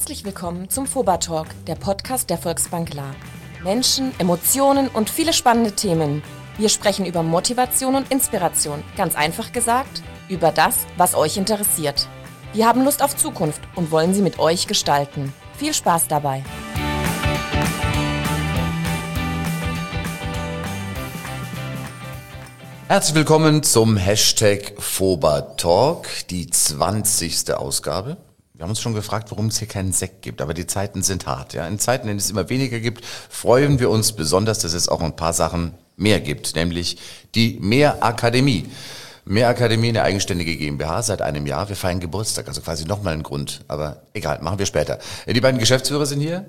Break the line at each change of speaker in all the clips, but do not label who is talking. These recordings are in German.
Herzlich willkommen zum FOBA Talk, der Podcast der Volksbank Lahr. Menschen, Emotionen und viele spannende Themen. Wir sprechen über Motivation und Inspiration. Ganz einfach gesagt, über das, was euch interessiert. Wir haben Lust auf Zukunft und wollen sie mit euch gestalten. Viel Spaß dabei!
Herzlich willkommen zum Hashtag FOBA Talk, die 20. Ausgabe. Wir haben uns schon gefragt, warum es hier keinen Sekt gibt, aber die Zeiten sind hart. Ja? In Zeiten, in denen es immer weniger gibt, freuen wir uns besonders, dass es auch ein paar Sachen mehr gibt, nämlich die Mehrakademie. Mehrakademie, eine eigenständige GmbH seit einem Jahr. Wir feiern Geburtstag, also quasi nochmal ein Grund, aber egal, machen wir später. Die beiden Geschäftsführer sind hier,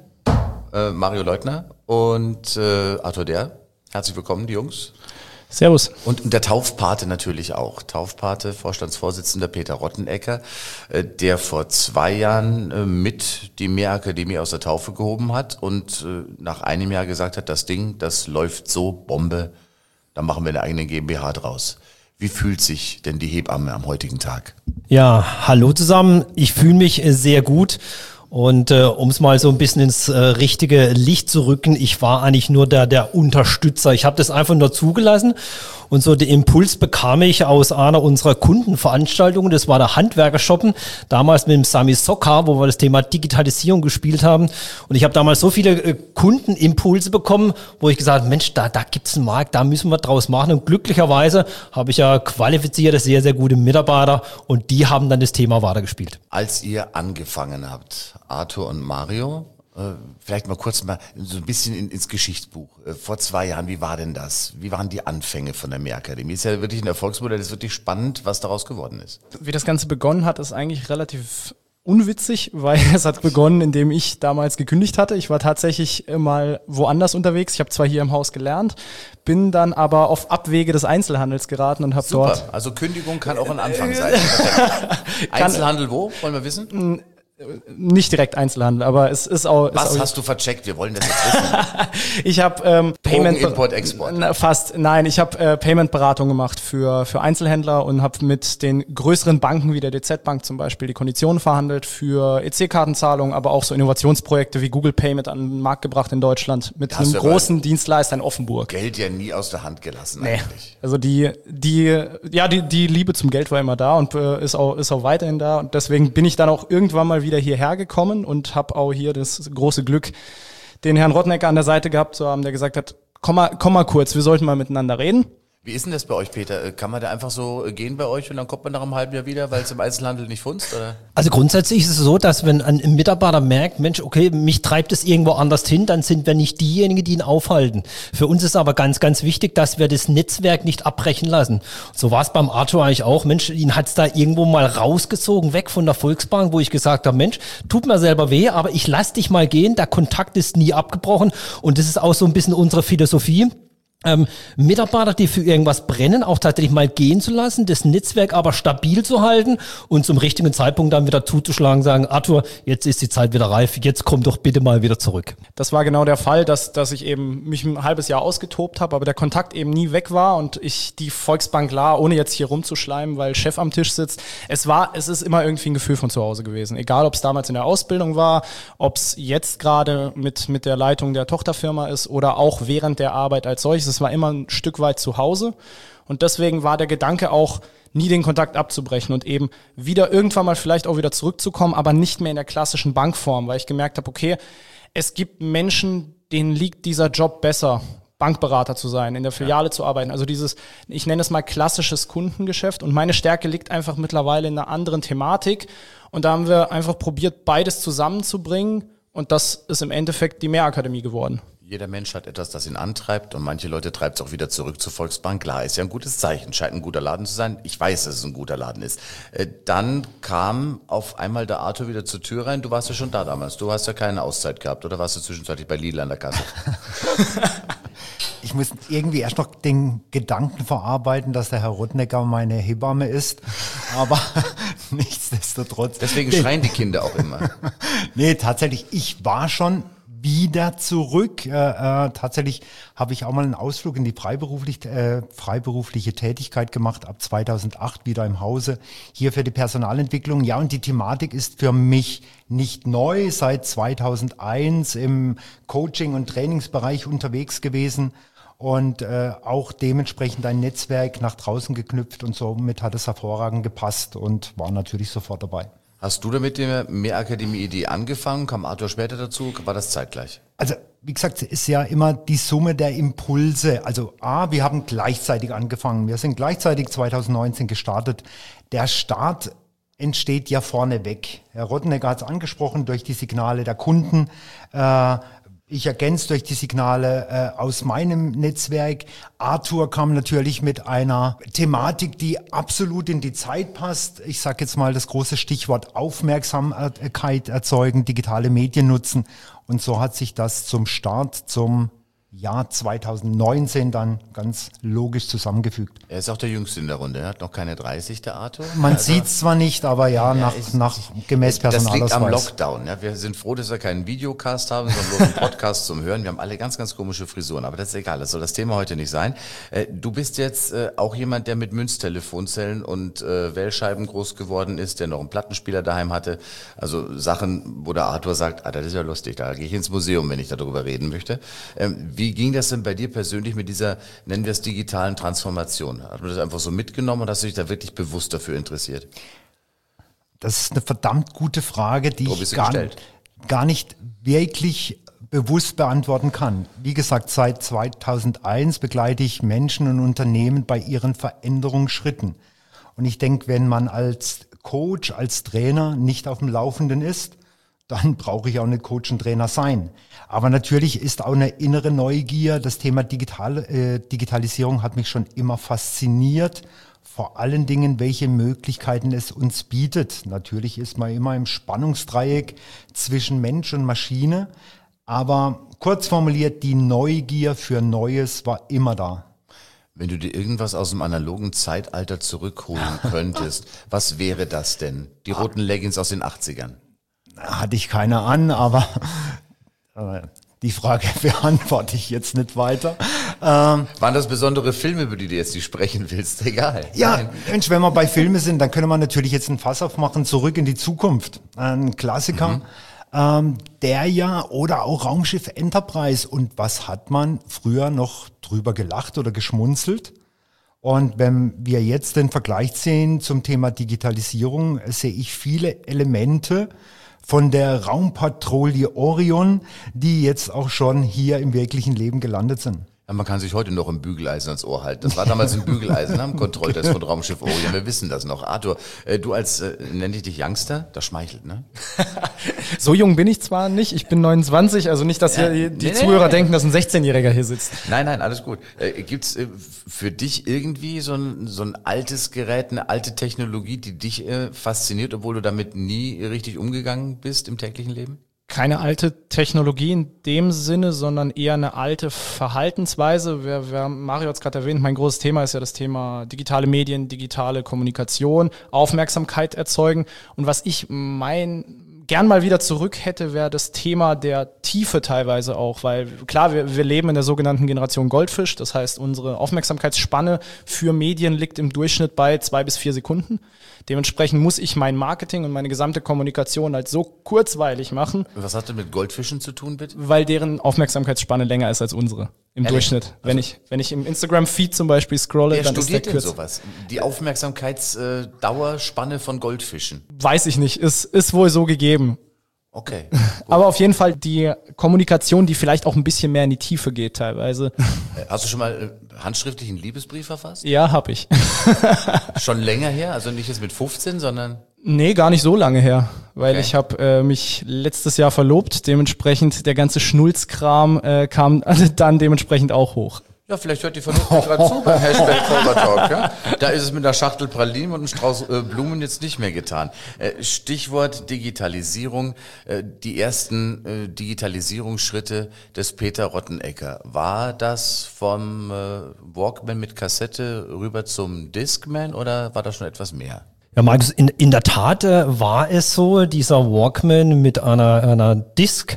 Mario Leutner und Arthur Dehr. Herzlich willkommen, die Jungs.
Servus.
Und der Taufpate natürlich auch. Taufpate, Vorstandsvorsitzender Peter Rottenecker, der vor 2 Jahren mit die Mehrakademie aus der Taufe gehoben hat und nach einem Jahr gesagt hat, das Ding, das läuft so Bombe, da machen wir eine eigene GmbH draus. Wie fühlt sich denn die Hebamme am heutigen Tag?
Ja, hallo zusammen. Ich fühle mich sehr gut. Und um es mal so ein bisschen ins richtige Licht zu rücken, ich war eigentlich nur der Unterstützer. Ich habe das einfach nur zugelassen und so den Impuls bekam ich aus einer unserer Kundenveranstaltungen. Das war der Handwerkershoppen, damals mit dem Sami Sokka, wo wir das Thema Digitalisierung gespielt haben. Und ich habe damals so viele Kundenimpulse bekommen, wo ich gesagt habe, Mensch, da gibt's einen Markt, da müssen wir draus machen. Und glücklicherweise habe ich ja qualifizierte, sehr, sehr gute Mitarbeiter und die haben dann das Thema weitergespielt.
Als ihr angefangen habt, Arthur und Mario, vielleicht mal kurz mal so ein bisschen ins Geschichtsbuch. Vor 2 Jahren, wie war denn das? Wie waren die Anfänge von der Mehrakademie? Ist ja wirklich ein Erfolgsmodell, ist wirklich spannend, was daraus geworden ist.
Wie das Ganze begonnen hat, ist eigentlich relativ unwitzig, weil es hat begonnen, indem ich damals gekündigt hatte. Ich war tatsächlich mal woanders unterwegs. Ich habe zwar hier im Haus gelernt, bin dann aber auf Abwege des Einzelhandels geraten und habe dort...
Also Kündigung kann auch ein Anfang sein. Einzelhandel wo? Wollen wir wissen?
Nicht direkt Einzelhandel, aber es ist auch...
Was hast du vercheckt? Wir wollen das jetzt wissen.
Ich habe Payment...
Import, Export.
Fast, nein. Ich habe Payment-Beratung gemacht für Einzelhändler und habe mit den größeren Banken wie der DZ Bank zum Beispiel die Konditionen verhandelt für EC-Kartenzahlungen, aber auch so Innovationsprojekte wie Google Pay mit an den Markt gebracht in Deutschland mit einem großen Dienstleister in Offenburg.
Geld ja nie aus der Hand gelassen eigentlich.
Also die Liebe zum Geld war immer da und ist auch weiterhin da und deswegen bin ich dann auch irgendwann mal wieder hierher gekommen und habe auch hier das große Glück, den Herrn Rottenecker an der Seite gehabt zu haben, der gesagt hat, komm mal kurz, wir sollten mal miteinander reden.
Wie ist denn das bei euch, Peter? Kann man da einfach so gehen bei euch und dann kommt man nach einem halben Jahr wieder, weil es im Einzelhandel nicht funzt? Oder?
Also grundsätzlich ist es so, dass wenn ein Mitarbeiter merkt, Mensch, okay, mich treibt es irgendwo anders hin, dann sind wir nicht diejenigen, die ihn aufhalten. Für uns ist aber ganz, ganz wichtig, dass wir das Netzwerk nicht abbrechen lassen. So war es beim Arthur eigentlich auch. Mensch, ihn hat's da irgendwo mal rausgezogen, weg von der Volksbank, wo ich gesagt habe, Mensch, tut mir selber weh, aber ich lass dich mal gehen. Der Kontakt ist nie abgebrochen und das ist auch so ein bisschen unsere Philosophie. Mitarbeiter, die für irgendwas brennen, auch tatsächlich mal gehen zu lassen, das Netzwerk aber stabil zu halten und zum richtigen Zeitpunkt dann wieder zuzuschlagen, sagen, Arthur, jetzt ist die Zeit wieder reif, jetzt komm doch bitte mal wieder zurück.
Das war genau der Fall, dass ich eben mich ein halbes Jahr ausgetobt habe, aber der Kontakt eben nie weg war und ich die Volksbank Lahr, ohne jetzt hier rumzuschleimen, weil Chef am Tisch sitzt, es ist immer irgendwie ein Gefühl von zu Hause gewesen. Egal, ob es damals in der Ausbildung war, ob es jetzt gerade mit der Leitung der Tochterfirma ist oder auch während der Arbeit als solches. Es war immer ein Stück weit zu Hause und deswegen war der Gedanke auch, nie den Kontakt abzubrechen und eben wieder irgendwann mal vielleicht auch wieder zurückzukommen, aber nicht mehr in der klassischen Bankform, weil ich gemerkt habe, okay, es gibt Menschen, denen liegt dieser Job besser, Bankberater zu sein, in der Filiale zu arbeiten, also dieses, ich nenne es mal klassisches Kundengeschäft und meine Stärke liegt einfach mittlerweile in einer anderen Thematik und da haben wir einfach probiert, beides zusammenzubringen und das ist im Endeffekt die Mehrakademie geworden.
Jeder Mensch hat etwas, das ihn antreibt und manche Leute treibt es auch wieder zurück zur Volksbank. Klar, ist ja ein gutes Zeichen, scheint ein guter Laden zu sein. Ich weiß, dass es ein guter Laden ist. Dann kam auf einmal der Arthur wieder zur Tür rein. Du warst ja schon da damals. Du hast ja keine Auszeit gehabt oder warst du zwischenzeitlich bei Lidl an der Kasse?
Ich muss irgendwie erst noch den Gedanken verarbeiten, dass der Herr Rottenecker meine Hebamme ist, aber nichtsdestotrotz.
Deswegen schreien die Kinder auch immer.
Nee, tatsächlich, ich war schon wieder zurück. Tatsächlich habe ich auch mal einen Ausflug in die freiberufliche Tätigkeit gemacht, ab 2008 wieder im Hause, hier für die Personalentwicklung. Ja, und die Thematik ist für mich nicht neu, seit 2001 im Coaching- und Trainingsbereich unterwegs gewesen und auch dementsprechend ein Netzwerk nach draußen geknüpft und somit hat es hervorragend gepasst und war natürlich sofort dabei.
Hast du da mit der Mehrakademie-Idee angefangen? Kam Arthur später dazu? War das zeitgleich?
Also, wie gesagt, es ist ja immer die Summe der Impulse. Also wir haben gleichzeitig angefangen. Wir sind gleichzeitig 2019 gestartet. Der Start entsteht ja vorneweg. Herr Rottenegger hat es angesprochen, durch die Signale der Kunden. Ich ergänze durch die Signale aus meinem Netzwerk. Arthur kam natürlich mit einer Thematik, die absolut in die Zeit passt. Ich sage jetzt mal das große Stichwort Aufmerksamkeit erzeugen, digitale Medien nutzen. Und so hat sich das zum Start, zum Jahr 2019 dann ganz logisch zusammengefügt.
Er ist auch der Jüngste in der Runde. Er hat noch keine 30, der Arthur.
Man sieht's zwar nicht, aber nach gemäß Personalausweis.
Das liegt am Lockdown. Ja. Wir sind froh, dass wir keinen Videocast haben, sondern bloß einen Podcast zum Hören. Wir haben alle ganz, ganz komische Frisuren, aber das ist egal. Das soll das Thema heute nicht sein. Du bist jetzt auch jemand, der mit Münztelefonzellen und Wählscheiben groß geworden ist, der noch einen Plattenspieler daheim hatte. Also Sachen, wo der Arthur sagt, das ist ja lustig, da gehe ich ins Museum, wenn ich darüber reden möchte. Wie ging das denn bei dir persönlich mit dieser, nennen wir es, digitalen Transformation? Hat man das einfach so mitgenommen oder hast du dich da wirklich bewusst dafür interessiert?
Das ist eine verdammt gute Frage, die ich gar nicht wirklich bewusst beantworten kann. Wie gesagt, seit 2001 begleite ich Menschen und Unternehmen bei ihren Veränderungsschritten. Und ich denke, wenn man als Coach, als Trainer nicht auf dem Laufenden ist, dann brauche ich auch nicht Coach und Trainer sein. Aber natürlich ist auch eine innere Neugier. Das Thema Digitalisierung hat mich schon immer fasziniert. Vor allen Dingen, welche Möglichkeiten es uns bietet. Natürlich ist man immer im Spannungsdreieck zwischen Mensch und Maschine. Aber kurz formuliert, die Neugier für Neues war immer da.
Wenn du dir irgendwas aus dem analogen Zeitalter zurückholen könntest, was wäre das denn? Die roten Leggings aus den 80ern?
Hatte ich keine an, aber die Frage beantworte ich jetzt nicht weiter.
Waren das besondere Filme, über die du jetzt nicht sprechen willst? Egal.
Ja,
Nein.
Mensch, wenn wir bei Filmen sind, dann können wir natürlich jetzt ein Fass aufmachen, Zurück in die Zukunft. Ein Klassiker, der ja, oder auch Raumschiff Enterprise. Und was hat man früher noch drüber gelacht oder geschmunzelt? Und wenn wir jetzt den Vergleich sehen zum Thema Digitalisierung, sehe ich viele Elemente von der Raumpatrouille Orion, die jetzt auch schon hier im wirklichen Leben gelandet sind.
Ja, man kann sich heute noch ein Bügeleisen ans Ohr halten. Das war damals ein Bügeleisen am Kontrolltest von Raumschiff Orion. Wir wissen das noch. Arthur, du als, nenn ich dich Youngster? Das schmeichelt, ne?
So jung bin ich zwar nicht, ich bin 29, also nicht, dass hier die Zuhörer denken, dass ein 16-Jähriger hier sitzt.
Nein, alles gut. Gibt's für dich irgendwie so ein altes Gerät, eine alte Technologie, die dich fasziniert, obwohl du damit nie richtig umgegangen bist im täglichen Leben?
Keine alte Technologie in dem Sinne, sondern eher eine alte Verhaltensweise. Mario hat es gerade erwähnt, mein großes Thema ist ja das Thema digitale Medien, digitale Kommunikation, Aufmerksamkeit erzeugen. Und was ich gern mal wieder zurück hätte, wäre das Thema der Tiefe teilweise auch, weil klar, wir leben in der sogenannten Generation Goldfisch, das heißt, unsere Aufmerksamkeitsspanne für Medien liegt im Durchschnitt bei 2 bis 4 Sekunden. Dementsprechend muss ich mein Marketing und meine gesamte Kommunikation halt so kurzweilig machen.
Was hat das mit Goldfischen zu tun, bitte?
Weil deren Aufmerksamkeitsspanne länger ist als unsere im Durchschnitt. Also wenn ich im Instagram-Feed zum Beispiel scrolle, dann ist der kürzer.
Sowas? Die Aufmerksamkeitsdauerspanne von Goldfischen?
Weiß ich nicht, ist wohl so gegeben.
Okay.
Aber auf jeden Fall die Kommunikation, die vielleicht auch ein bisschen mehr in die Tiefe geht teilweise.
Hast du schon mal handschriftlich einen Liebesbrief verfasst?
Ja, hab ich.
Schon länger her? Also nicht jetzt mit 15, sondern...
Nee, gar nicht so lange her, weil
Okay.
ich habe mich letztes Jahr verlobt, dementsprechend der ganze Schnulzkram kam dann dementsprechend auch hoch.
Ja, vielleicht hört die Vernunft gerade zu beim Hashtag Talk. Ja? Da ist es mit einer Schachtel Pralinen und einem Strauß Blumen jetzt nicht mehr getan. Stichwort Digitalisierung, die ersten Digitalisierungsschritte des Peter Rottenegger. War das vom Walkman mit Kassette rüber zum Discman oder war das schon etwas mehr?
Ja, Markus, in der Tat war es so, dieser Walkman mit einer Disc,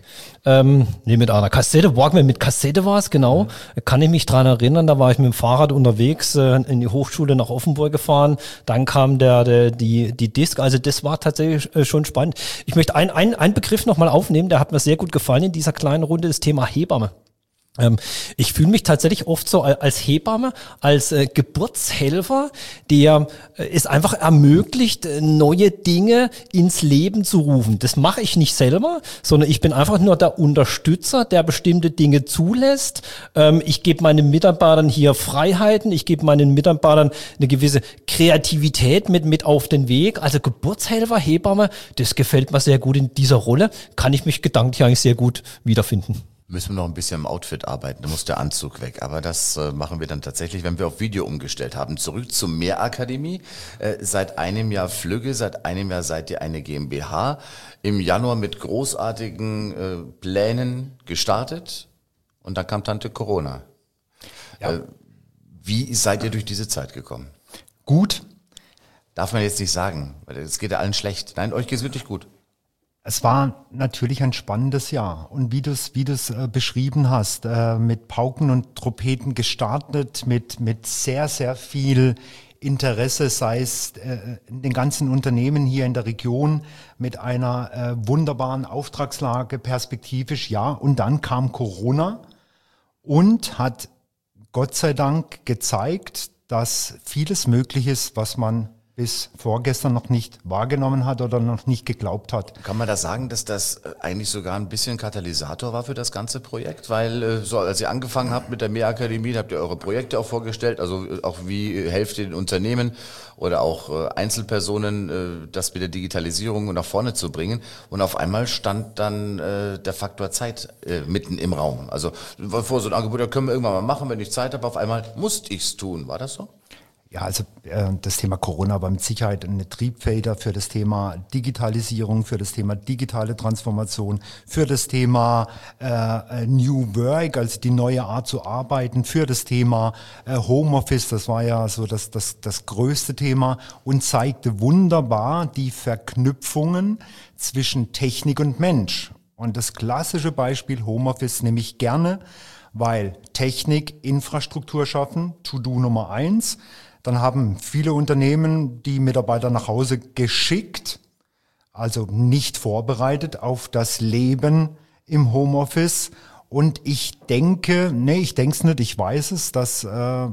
mit einer Kassette, Walkman mit Kassette war es, genau, kann ich mich dran erinnern, da war ich mit dem Fahrrad unterwegs, in die Hochschule nach Offenburg gefahren, dann kam die Disc, also das war tatsächlich schon spannend. Ich möchte einen Begriff nochmal aufnehmen, der hat mir sehr gut gefallen in dieser kleinen Runde, das Thema Hebamme. Ich fühle mich tatsächlich oft so als Hebamme, als Geburtshelfer, der es einfach ermöglicht, neue Dinge ins Leben zu rufen. Das mache ich nicht selber, sondern ich bin einfach nur der Unterstützer, der bestimmte Dinge zulässt. Ich gebe meinen Mitarbeitern hier Freiheiten, ich gebe meinen Mitarbeitern eine gewisse Kreativität mit auf den Weg. Also Geburtshelfer, Hebamme, das gefällt mir sehr gut in dieser Rolle, kann ich mich gedanklich eigentlich sehr gut wiederfinden.
Müssen wir noch ein bisschen im Outfit arbeiten, da muss der Anzug weg. Aber das machen wir dann tatsächlich, wenn wir auf Video umgestellt haben. Zurück zur Mehrakademie. Seit einem Jahr Flügge, seit einem Jahr seid ihr eine GmbH. Im Januar mit großartigen Plänen gestartet und dann kam Tante Corona. Ja. Wie seid ihr durch diese Zeit gekommen?
Gut.
Darf man jetzt nicht sagen, weil es geht ja allen schlecht. Nein, euch geht es wirklich gut.
Es war natürlich ein spannendes Jahr und wie du es beschrieben hast, mit Pauken und Trompeten gestartet, mit sehr, sehr viel Interesse, sei es in den ganzen Unternehmen hier in der Region, mit einer wunderbaren Auftragslage perspektivisch, ja. Und dann kam Corona und hat Gott sei Dank gezeigt, dass vieles möglich ist, was man bis vorgestern noch nicht wahrgenommen hat oder noch nicht geglaubt hat.
Kann man da sagen, dass das eigentlich sogar ein bisschen Katalysator war für das ganze Projekt? Weil so als ihr angefangen habt mit der Mehrakademie, habt ihr eure Projekte auch vorgestellt, also auch wie helft ihr den Unternehmen oder auch Einzelpersonen, das mit der Digitalisierung nach vorne zu bringen. Und auf einmal stand dann der Faktor Zeit mitten im Raum. Also vor so ein Angebot, da können wir irgendwann mal machen, wenn ich Zeit habe. Auf einmal musste ich's tun. War das so?
Ja, also das Thema Corona war mit Sicherheit eine Triebfeder für das Thema Digitalisierung, für das Thema digitale Transformation, für das Thema New Work, also die neue Art zu arbeiten, für das Thema Homeoffice, das war ja so das größte Thema und zeigte wunderbar die Verknüpfungen zwischen Technik und Mensch. Und das klassische Beispiel Homeoffice nehme ich gerne, weil Technik Infrastruktur schaffen, To-Do Nummer 1. Dann haben viele Unternehmen die Mitarbeiter nach Hause geschickt, also nicht vorbereitet auf das Leben im Homeoffice. Und ich denke es nicht, ich weiß es, dass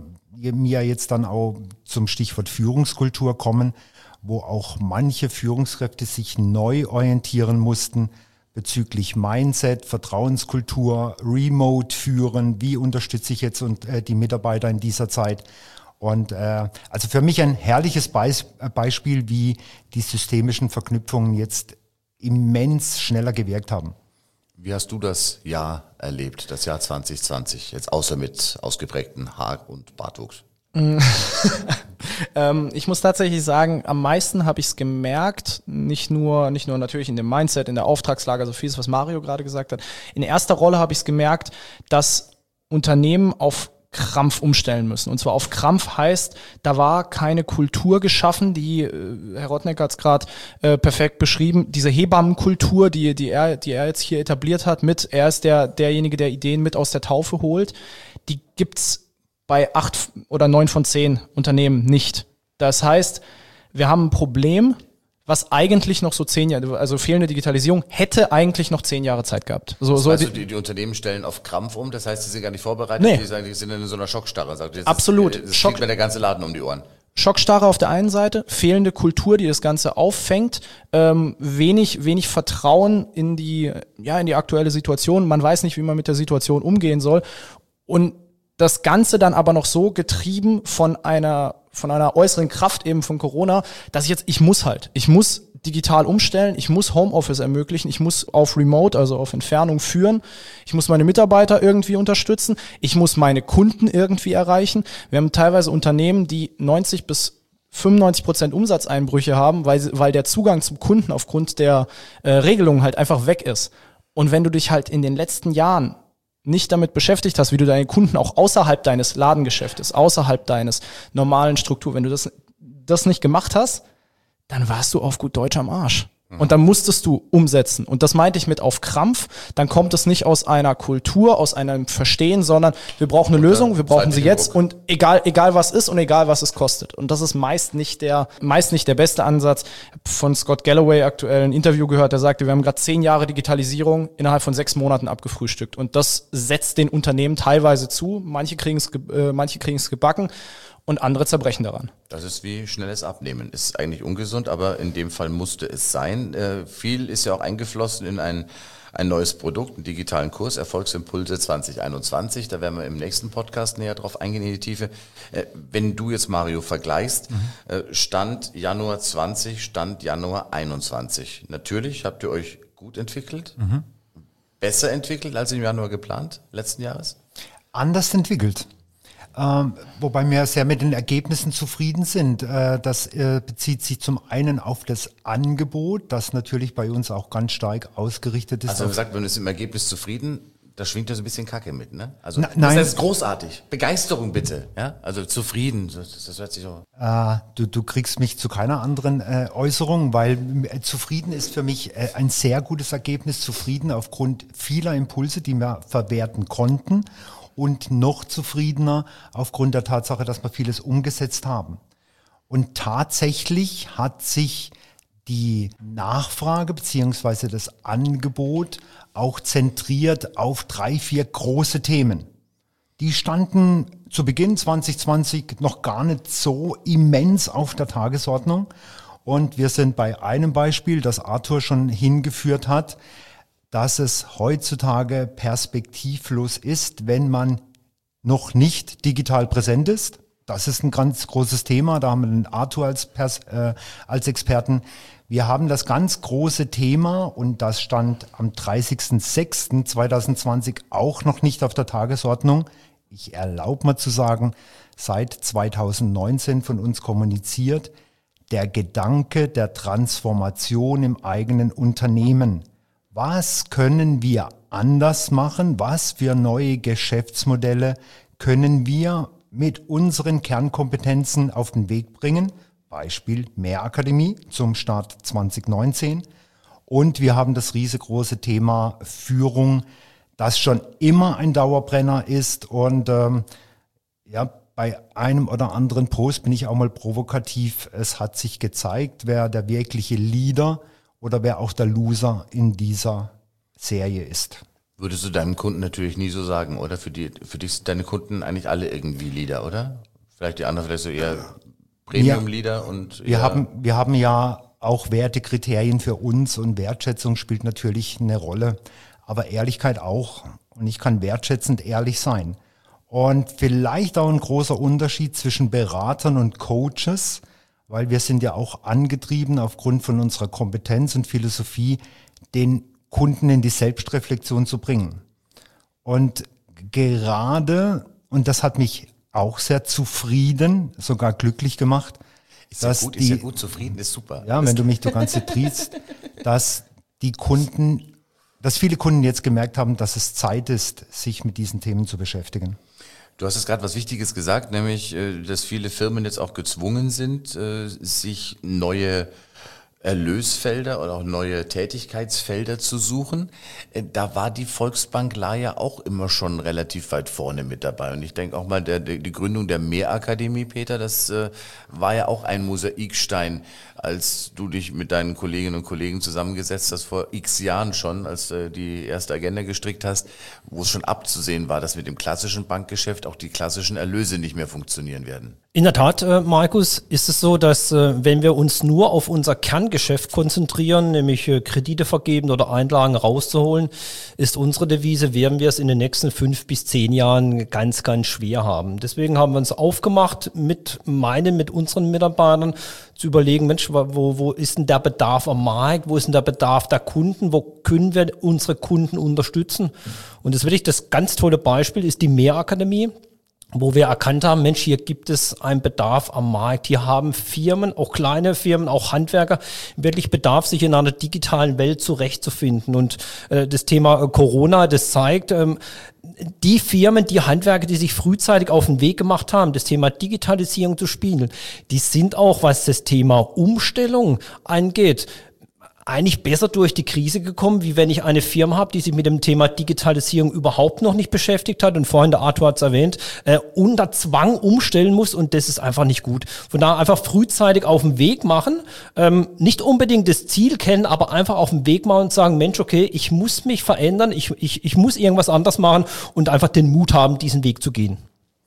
wir jetzt dann auch zum Stichwort Führungskultur kommen, wo auch manche Führungskräfte sich neu orientieren mussten bezüglich Mindset, Vertrauenskultur, Remote führen, wie unterstütze ich jetzt die Mitarbeiter in dieser Zeit. Und also für mich ein herrliches Beispiel, wie die systemischen Verknüpfungen jetzt immens schneller gewirkt haben.
Wie hast du das Jahr erlebt, das Jahr 2020, jetzt außer mit ausgeprägten Haar- und Bartwuchs?
Ich muss tatsächlich sagen, am meisten habe ich es gemerkt, nicht nur natürlich in dem Mindset, in der Auftragslage, also vieles, was Mario gerade gesagt hat. In erster Rolle habe ich es gemerkt, dass Unternehmen auf Krampf umstellen müssen. Und zwar auf Krampf heißt, da war keine Kultur geschaffen, die, Herr Rotneck hat es gerade perfekt beschrieben, diese Hebammenkultur, die er jetzt hier etabliert hat, er ist derjenige, der Ideen mit aus der Taufe holt, die gibt's bei 8 oder 9 von 10 Unternehmen nicht. Das heißt, wir haben ein Problem, was eigentlich noch so 10 Jahre, also fehlende Digitalisierung, hätte eigentlich noch 10 Jahre Zeit gehabt.
Das heißt, die Unternehmen stellen auf Krampf um, das heißt, sie sind gar nicht vorbereitet,
nee.
Die sind in so einer Schockstarre.
Absolut.
Jetzt fliegt mir der ganze Laden um die Ohren.
Schockstarre auf der einen Seite, fehlende Kultur, die das Ganze auffängt, wenig Vertrauen in die aktuelle Situation. Man weiß nicht, wie man mit der Situation umgehen soll. Und das Ganze dann aber noch so getrieben von einer äußeren Kraft eben von Corona, dass ich muss digital umstellen, ich muss Homeoffice ermöglichen, ich muss auf Remote, also auf Entfernung führen, ich muss meine Mitarbeiter irgendwie unterstützen, ich muss meine Kunden irgendwie erreichen. Wir haben teilweise Unternehmen, die 90 bis 95% Umsatzeinbrüche haben, weil der Zugang zum Kunden aufgrund der Regelungen halt einfach weg ist. Und wenn du dich halt in den letzten Jahren nicht damit beschäftigt hast, wie du deine Kunden auch außerhalb deines Ladengeschäftes, außerhalb deines normalen Struktur, wenn du das nicht gemacht hast, dann warst du auf gut Deutsch am Arsch. Und dann musstest du umsetzen. Und das meinte ich mit auf Krampf. Dann kommt es nicht aus einer Kultur, aus einem Verstehen, sondern wir brauchen eine Lösung, wir brauchen sie jetzt und egal was ist und egal was es kostet. Und das ist meist nicht der beste Ansatz. Von Scott Galloway aktuell ein Interview gehört, der sagte, wir haben gerade 10 Jahre Digitalisierung innerhalb von 6 Monaten abgefrühstückt. Und das setzt den Unternehmen teilweise zu. Manche kriegen es gebacken. Und andere zerbrechen daran.
Das ist wie schnelles Abnehmen. Ist eigentlich ungesund, aber in dem Fall musste es sein. Viel ist ja auch eingeflossen in ein neues Produkt, einen digitalen Kurs, Erfolgsimpulse 2021. Da werden wir im nächsten Podcast näher drauf eingehen in die Tiefe. Wenn du jetzt, Mario, vergleichst, Stand Januar 20, Stand Januar 21. Natürlich habt ihr euch gut entwickelt, besser entwickelt als im Januar geplant, letzten Jahres?
Anders entwickelt. Wobei wir sehr mit den Ergebnissen zufrieden sind. Das bezieht sich zum einen auf das Angebot, das natürlich bei uns auch ganz stark ausgerichtet ist.
Also man sagt, wenn du es im Ergebnis zufrieden, da schwingt ja so ein bisschen Kacke mit, ne? Also
nein.
Das ist großartig. Begeisterung bitte, ja? Also zufrieden, das hört sich so.
Du kriegst mich zu keiner anderen Äußerung, weil zufrieden ist für mich ein sehr gutes Ergebnis. Zufrieden aufgrund vieler Impulse, die wir verwerten konnten. Und noch zufriedener aufgrund der Tatsache, dass wir vieles umgesetzt haben. Und tatsächlich hat sich die Nachfrage beziehungsweise das Angebot auch zentriert auf 3, 4 große Themen. Die standen zu Beginn 2020 noch gar nicht so immens auf der Tagesordnung. Und wir sind bei einem Beispiel, das Arthur schon hingeführt hat, dass es heutzutage perspektivlos ist, wenn man noch nicht digital präsent ist. Das ist ein ganz großes Thema. Da haben wir den Arthur als Experten. Wir haben das ganz große Thema und das stand am 30.06.2020 auch noch nicht auf der Tagesordnung. Ich erlaube mir zu sagen, seit 2019 von uns kommuniziert, der Gedanke der Transformation im eigenen Unternehmen. Was können wir anders machen? Was für neue Geschäftsmodelle können wir mit unseren Kernkompetenzen auf den Weg bringen? Beispiel Mehrakademie zum Start 2019. Und wir haben das riesengroße Thema Führung, das schon immer ein Dauerbrenner ist. Und bei einem oder anderen Post bin ich auch mal provokativ. Es hat sich gezeigt, wer der wirkliche Leader oder wer auch der Loser in dieser Serie ist.
Würdest du deinem Kunden natürlich nie so sagen, oder? Für dich sind deine Kunden eigentlich alle irgendwie Leader, oder? Vielleicht die anderen vielleicht so eher Premium-Leader und
wir haben ja auch Wertekriterien für uns und Wertschätzung spielt natürlich eine Rolle, aber Ehrlichkeit auch. Und ich kann wertschätzend ehrlich sein. Und vielleicht auch ein großer Unterschied zwischen Beratern und Coaches, weil wir sind ja auch angetrieben aufgrund von unserer Kompetenz und Philosophie, den Kunden in die Selbstreflexion zu bringen. Und gerade, und das hat mich auch sehr zufrieden, sogar glücklich gemacht.
Ist ja gut, zufrieden ist super.
Ja, wenn du mich so konzentrierst, dass viele Kunden jetzt gemerkt haben, dass es Zeit ist, sich mit diesen Themen zu beschäftigen.
Du hast jetzt gerade was Wichtiges gesagt, nämlich, dass viele Firmen jetzt auch gezwungen sind, sich neue Erlösfelder oder auch neue Tätigkeitsfelder zu suchen. Da war die Volksbank Lahr ja auch immer schon relativ weit vorne mit dabei. Und ich denke auch mal, die Gründung der Mehrakademie, Peter, das war ja auch ein Mosaikstein, als du dich mit deinen Kolleginnen und Kollegen zusammengesetzt hast, vor x Jahren schon, als du die erste Agenda gestrickt hast, wo es schon abzusehen war, dass mit dem klassischen Bankgeschäft auch die klassischen Erlöse nicht mehr funktionieren werden.
In der Tat, Markus, ist es so, dass wenn wir uns nur auf unser Kerngeschäft konzentrieren, nämlich Kredite vergeben oder Einlagen rauszuholen, ist unsere Devise, werden wir es in den nächsten 5 bis 10 Jahren ganz, ganz schwer haben. Deswegen haben wir uns aufgemacht, mit unseren Mitarbeitern zu überlegen, Mensch, wo ist denn der Bedarf am Markt, wo ist denn der Bedarf der Kunden, wo können wir unsere Kunden unterstützen? Und das wirklich das ganz tolle Beispiel ist die Mehrakademie, wo wir erkannt haben, Mensch, hier gibt es einen Bedarf am Markt. Hier haben Firmen, auch kleine Firmen, auch Handwerker, wirklich Bedarf, sich in einer digitalen Welt zurechtzufinden. Und das Thema Corona, das zeigt, die Firmen, die Handwerker, die sich frühzeitig auf den Weg gemacht haben, das Thema Digitalisierung zu spielen, die sind auch, was das Thema Umstellung angeht, eigentlich besser durch die Krise gekommen, wie wenn ich eine Firma habe, die sich mit dem Thema Digitalisierung überhaupt noch nicht beschäftigt hat und vorhin der Arthur hat es erwähnt, unter Zwang umstellen muss und das ist einfach nicht gut. Von daher einfach frühzeitig auf den Weg machen, nicht unbedingt das Ziel kennen, aber einfach auf den Weg machen und sagen, Mensch, okay, ich muss mich verändern, ich muss irgendwas anders machen und einfach den Mut haben, diesen Weg zu gehen.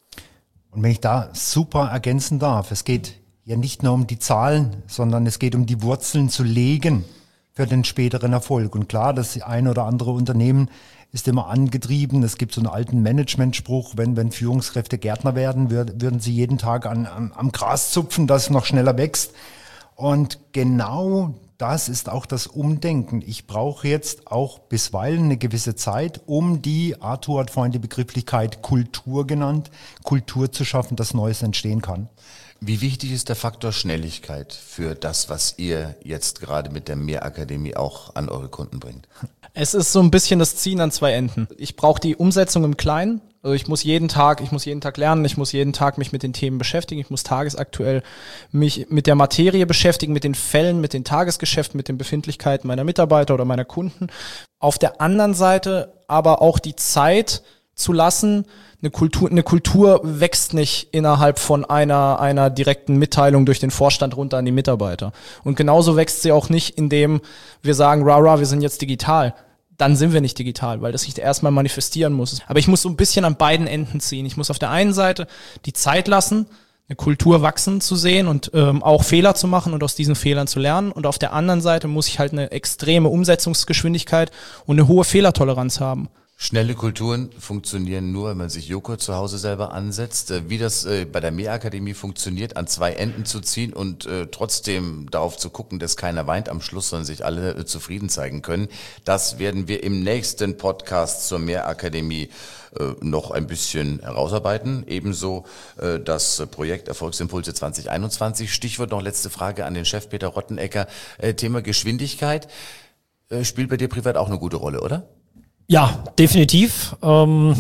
Und wenn ich da super ergänzen darf, es geht ja nicht nur um die Zahlen, sondern es geht um die Wurzeln zu legen für den späteren Erfolg. Und klar, das ein oder andere Unternehmen ist immer angetrieben. Es gibt so einen alten Managementspruch, wenn Führungskräfte Gärtner werden, würden sie jeden Tag am Gras zupfen, das noch schneller wächst. Und genau das ist auch das Umdenken. Ich brauche jetzt auch bisweilen eine gewisse Zeit, um die, Arthur hat vorhin die Begrifflichkeit Kultur genannt, Kultur zu schaffen, dass Neues entstehen kann.
Wie wichtig ist der Faktor Schnelligkeit für das, was ihr jetzt gerade mit der Mehrakademie auch an eure Kunden bringt?
Es ist so ein bisschen das Ziehen an zwei Enden. Ich brauche die Umsetzung im Kleinen. Also ich muss jeden Tag lernen, ich muss jeden Tag mich mit den Themen beschäftigen, ich muss tagesaktuell mich mit der Materie beschäftigen, mit den Fällen, mit den Tagesgeschäften, mit den Befindlichkeiten meiner Mitarbeiter oder meiner Kunden. Auf der anderen Seite aber auch die Zeit zu lassen. Eine Kultur wächst nicht innerhalb von einer direkten Mitteilung durch den Vorstand runter an die Mitarbeiter. Und genauso wächst sie auch nicht, indem wir sagen, wir sind jetzt digital. Dann sind wir nicht digital, weil das sich erstmal manifestieren muss. Aber ich muss so ein bisschen an beiden Enden ziehen. Ich muss auf der einen Seite die Zeit lassen, eine Kultur wachsen zu sehen und auch Fehler zu machen und aus diesen Fehlern zu lernen. Und auf der anderen Seite muss ich halt eine extreme Umsetzungsgeschwindigkeit und eine hohe Fehlertoleranz haben.
Schnelle Kulturen funktionieren nur, wenn man sich Joghurt zu Hause selber ansetzt. Wie das bei der Mehrakademie funktioniert, an zwei Enden zu ziehen und trotzdem darauf zu gucken, dass keiner weint am Schluss, sondern sich alle zufrieden zeigen können, das werden wir im nächsten Podcast zur Mehrakademie noch ein bisschen herausarbeiten. Ebenso das Projekt Erfolgsimpulse 2021. Stichwort noch letzte Frage an den Chef Peter Rottenecker. Thema Geschwindigkeit spielt bei dir privat auch eine gute Rolle, oder?
Ja, definitiv. Einer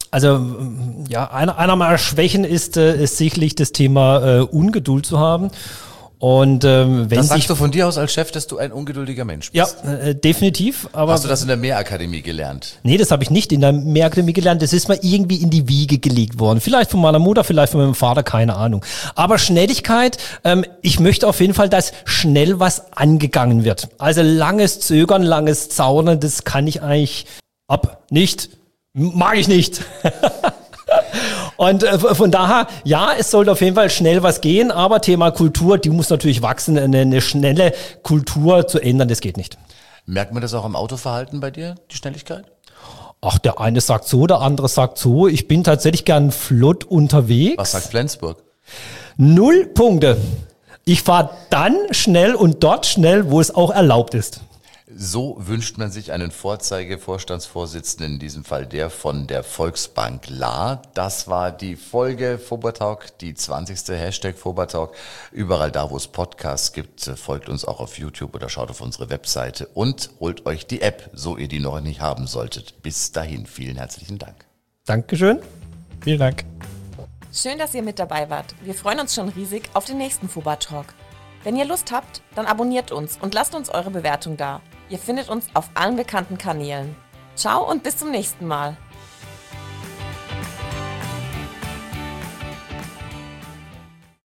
meiner Schwächen ist sicherlich das Thema Ungeduld zu haben. Und
das sagst du von dir aus als Chef, dass du ein ungeduldiger Mensch bist?
Ja, definitiv. Aber
hast du das in der Mehrakademie gelernt?
Nee, das habe ich nicht in der Mehrakademie gelernt. Das ist mir irgendwie in die Wiege gelegt worden. Vielleicht von meiner Mutter, vielleicht von meinem Vater, keine Ahnung. Aber Schnelligkeit, ich möchte auf jeden Fall, dass schnell was angegangen wird. Also langes Zögern, langes Zaudern, das kann ich eigentlich mag ich nicht. Und von daher, ja, es sollte auf jeden Fall schnell was gehen, aber Thema Kultur, die muss natürlich wachsen. Eine schnelle Kultur zu ändern, das geht nicht.
Merkt man das auch am Autoverhalten bei dir, die Schnelligkeit?
Ach, der eine sagt so, der andere sagt so. Ich bin tatsächlich gern flott unterwegs.
Was sagt Flensburg?
0 Punkte. Ich fahre dann schnell und dort schnell, wo es auch erlaubt ist.
So wünscht man sich einen Vorzeige-Vorstandsvorsitzenden, in diesem Fall der von der Volksbank Lahr. Das war die Folge Fobertalk, die 20. Hashtag Fobertalk. Überall da, wo es Podcasts gibt, folgt uns auch auf YouTube oder schaut auf unsere Webseite und holt euch die App, so ihr die noch nicht haben solltet. Bis dahin, vielen herzlichen Dank.
Dankeschön.
Vielen Dank.
Schön, dass ihr mit dabei wart. Wir freuen uns schon riesig auf den nächsten Fobertalk. Wenn ihr Lust habt, dann abonniert uns und lasst uns eure Bewertung da. Ihr findet uns auf allen bekannten Kanälen. Ciao und bis zum nächsten Mal.